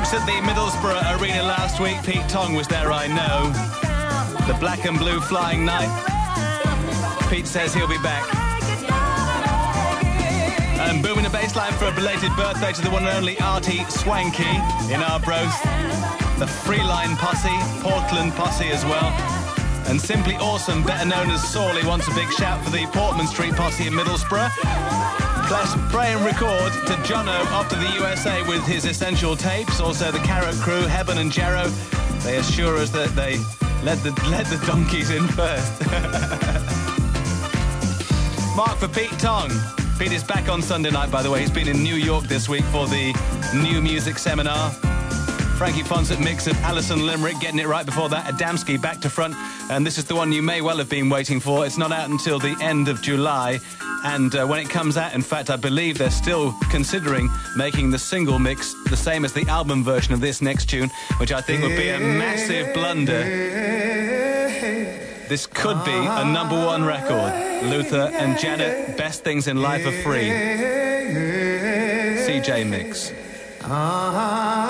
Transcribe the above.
gigs at the Middlesbrough Arena last week. Pete Tong was there, I know. The Black and Blue Flying Night. Pete says he'll be back. And booming the bassline for a belated birthday to the one and only Artie Swanky in Arbroath. The Freeline Posse, Portland Posse as well. And Simply Awesome, better known as Sawley, wants a big shout for the Portman Street Posse in Middlesbrough. Plus, pray and record to Jono off to the USA with his essential tapes. Also the Carrot Crew, Heben and Jarrow. They assure us that they led the donkeys in first. Mark for Pete Tong. Pete is back on Sunday night, by the way. He's been in New York this week for the New Music Seminar. Frankie Fonsett mix of Alison Limerick, getting it right before that. Adamski back to front. And this is the one you may well have been waiting for. It's not out until the end of July. And when it comes out, in fact, I believe they're still considering making the single mix the same as the album version of this next tune, which I think would be a massive blunder. This could be a #1 record. Luther and Janet, Best Things in Life Are Free. CJ mix.